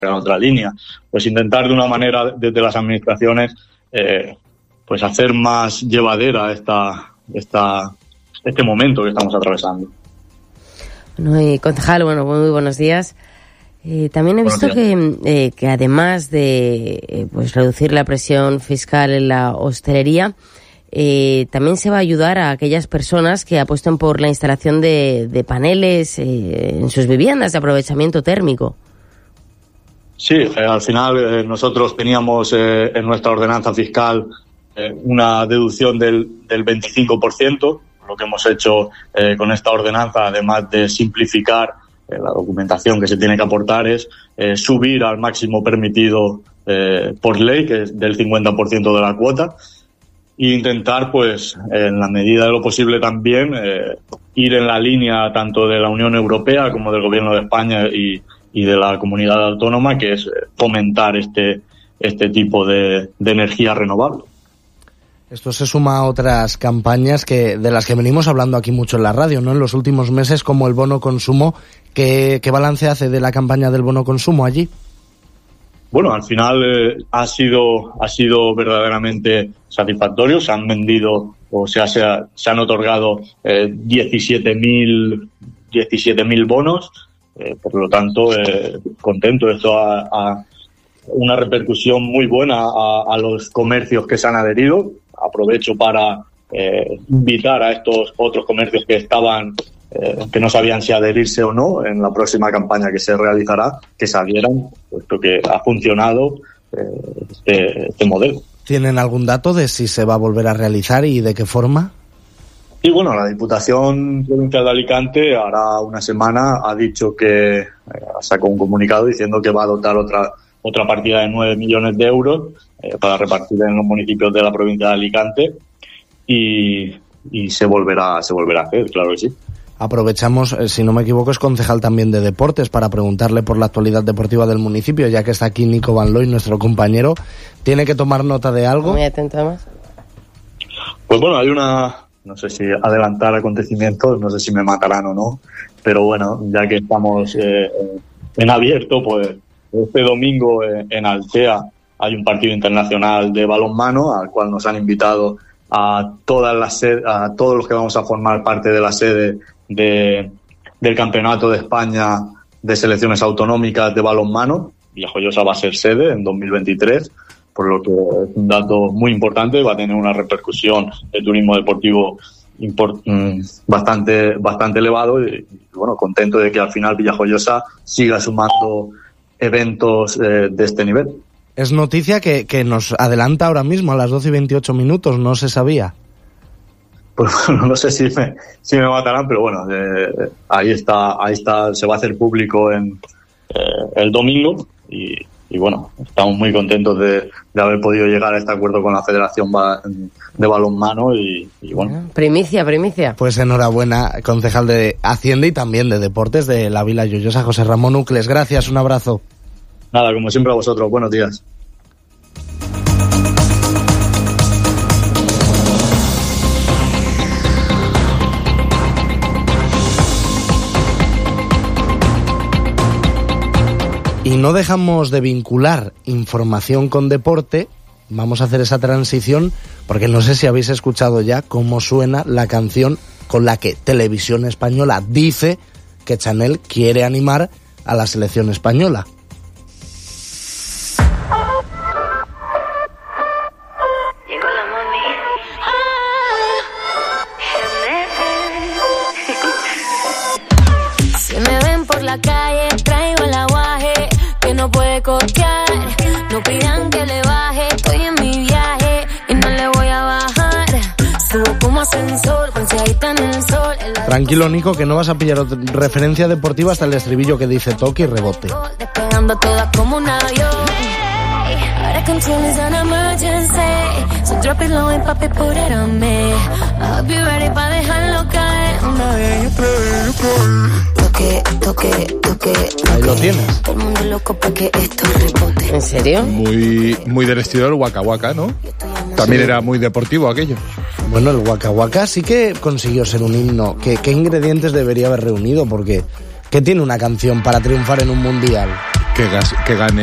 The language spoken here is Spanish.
en otra línea. Pues intentar de una manera desde las administraciones pues hacer más llevadera este momento que estamos atravesando. Bueno, y concejal, muy buenos días. También he visto que además de pues reducir la presión fiscal en la hostelería, también se va a ayudar a aquellas personas que apuesten por la instalación de paneles en sus viviendas de aprovechamiento térmico. Sí, al final nosotros teníamos en nuestra ordenanza fiscal una deducción del 25%. Lo que hemos hecho con esta ordenanza, además de simplificar la documentación que se tiene que aportar, es subir al máximo permitido por ley, que es del 50% de la cuota, e intentar, pues, en la medida de lo posible también, ir en la línea tanto de la Unión Europea como del Gobierno de España y de la comunidad autónoma, que es fomentar este tipo de energía renovable. Esto se suma a otras campañas de las que venimos hablando aquí mucho en la radio, ¿no? En los últimos meses, como el bono consumo. ¿Qué balance hace de la campaña del bono consumo allí? Bueno, al final ha sido verdaderamente satisfactorio. Se han vendido se han otorgado 17.000 bonos. Por lo tanto, contento. Esto ha una repercusión muy buena a los comercios que se han adherido. Aprovecho para invitar a estos otros comercios que no sabían si adherirse o no en la próxima campaña que se realizará, que se adhieran, puesto que ha funcionado este modelo. ¿Tienen algún dato de si se va a volver a realizar y de qué forma? Y bueno, la Diputación Provincial de Alicante ahora una semana ha dicho que sacó un comunicado diciendo que va a dotar otra partida de 9 millones de euros para repartir en los municipios de la provincia de Alicante y se volverá a hacer, claro que sí. Aprovechamos, si no me equivoco, es concejal también de deportes, para preguntarle por la actualidad deportiva del municipio, ya que está aquí Nico Van Looy, nuestro compañero. ¿Tiene que tomar nota de algo? Muy atento además. Pues bueno, hay no sé si adelantar acontecimientos, no sé si me matarán o no, pero bueno, ya que estamos en abierto, pues este domingo en Altea hay un partido internacional de balonmano al cual nos han invitado a todos los que vamos a formar parte de la sede del Campeonato de España de Selecciones Autonómicas de Balonmano. Villajoyosa va a ser sede en 2023, por lo que es un dato muy importante. Va a tener una repercusión de turismo deportivo bastante elevado y bueno, contento de que al final Villajoyosa siga sumando eventos de este nivel. Es noticia que nos adelanta ahora mismo a las 12:28, no se sabía. Pues bueno, no sé si me matarán, pero bueno, ahí está, se va a hacer público el domingo y bueno, estamos muy contentos de haber podido llegar a este acuerdo con la Federación de Balonmano y bueno. Primicia. Pues enhorabuena, concejal de Hacienda y también de Deportes de la Vila Lloyosa, José Ramón Ucles. Gracias, un abrazo. Nada, como siempre a vosotros, buenos días. Y no dejamos de vincular información con deporte. Vamos a hacer esa transición porque no sé si habéis escuchado ya cómo suena la canción con la que Televisión Española dice que Chanel quiere animar a la selección española. Si me ven por la calle, traigo el aguaje que no puede costear. No pidan que le baje, estoy en mi viaje y no le voy a bajar. Subo como ascensor, bronceadita en el sol. Tranquilo, Nico, que no vas a pillar referencia deportiva hasta el estribillo que dice toque y rebote. Despegando todas como un avión. Ahora control is an emergency. So drop it low and pop it, put it on me. I'll be ready pa' dejarlo caer. Una vez otra vez. Toque. Ahí lo tienes. Todo el mundo loco pa' que esto rebote. ¿En serio? Muy del estilo del Waka Waka, ¿no? También era muy deportivo aquello. Bueno, el Waka Waka sí que consiguió ser un himno. ¿Qué ingredientes debería haber reunido? Porque ¿qué tiene una canción para triunfar en un mundial? que gane